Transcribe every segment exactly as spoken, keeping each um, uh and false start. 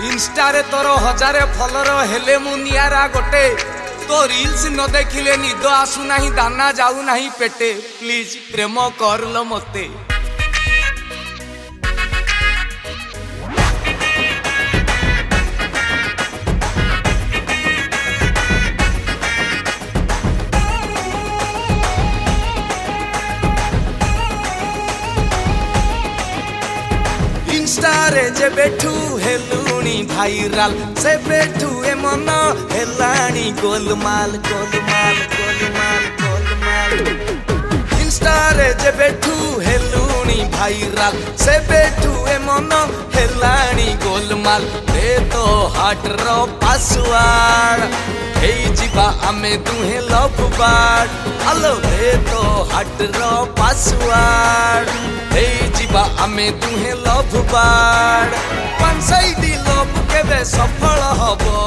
इंस्टारे तोर हजारे फॉलोअर हेले मु नियारा गोटे तो रील्स न देखिले निद आसु नाही दाना जाऊ नाही पेटे प्लीज प्रेम करलो मते इंस्टारे जे बैठू हेलुणी भाईराल से बैठू ए मन हेलाणी गोलमाल गोलमाल गोलमाल गोलमाल इंस्टारे जे बैठू हेलुणी भाईराल से बैठू ए मन हेलाणी गोलमाल दे तो हाट रो पासवर्ड हे जीवा आमे दुहे लव बर्ड हेलो दे तो हाट रो पासवर्ड हे जीवा आमे दुहे लव बर्ड पांसाई दी लव केबे सफल हबो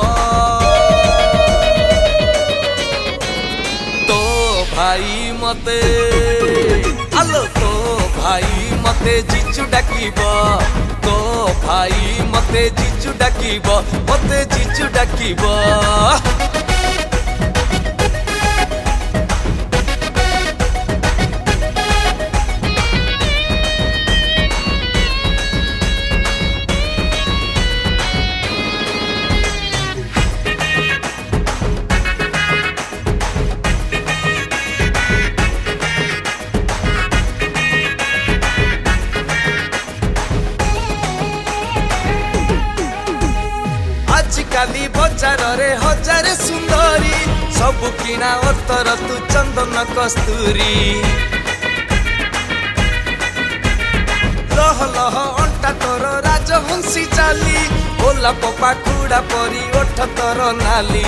तो भाई मते हेलो तो भाई मते जीजू डाकिबो तो भाई मते जीजू डाकिबो मते जीजू डाकिबो काली बजार रे हजार सुंदरी सब किना अतर तू चंदन कस्तूरी लह लह अंटा तोर राजहंसी चाली ओला पपा कुड़ा परी ओठ तोर नाली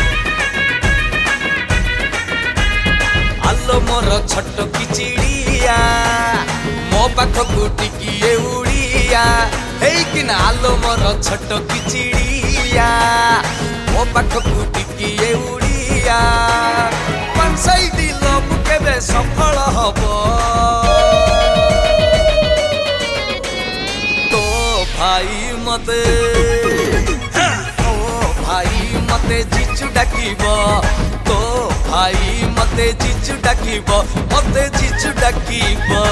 आलो मोर छोट किचिड़िया मो पाख को टिकिए उड़िया हे किना आलो मोर छोट किचिड़िया मो पाख को टिकिए उड़िया पांसाई दी लव केबे सफल हबो तो भाई मते ओ भाई मते जीजू डाकिबो तो भाई मते जीजू डाकिबो मते जीजू डाकिबो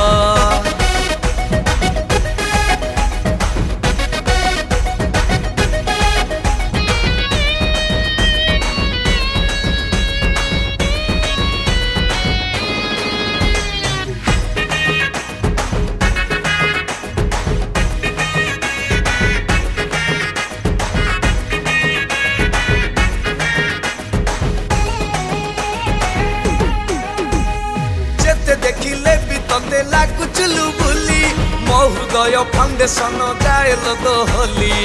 देखिले भी तते लागु चुलु बुली मो हृदय फाउंडेशन जाएल दोहली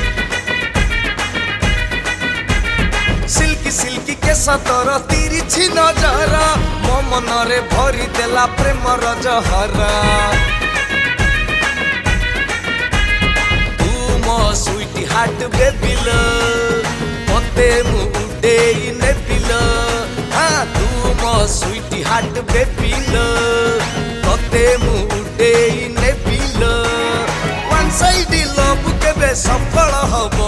सिल्की सिल्की केस तोर तिरिछि नजर मो मन रे भरी देला प्रेम जहर तू मो स्वीट हार्ट बेबी लो मते मु उडेई नेबिलो हाँ तू मो स्वीट हार्ट बेबी लो तते मु उडेई नेबिलो वन साइड लव केबे सफल हबो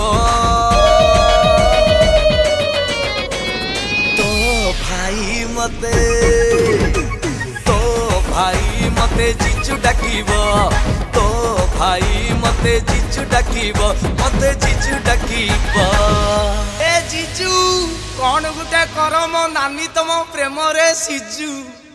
तो भाई मते तो भाई मते जीजू डाकिबो तो भाई मते जीजू डाकिबो मते जीजू डाकिबो ए जीजू कौन गुटे कर मो नानी तम प्रेम रे सिजू।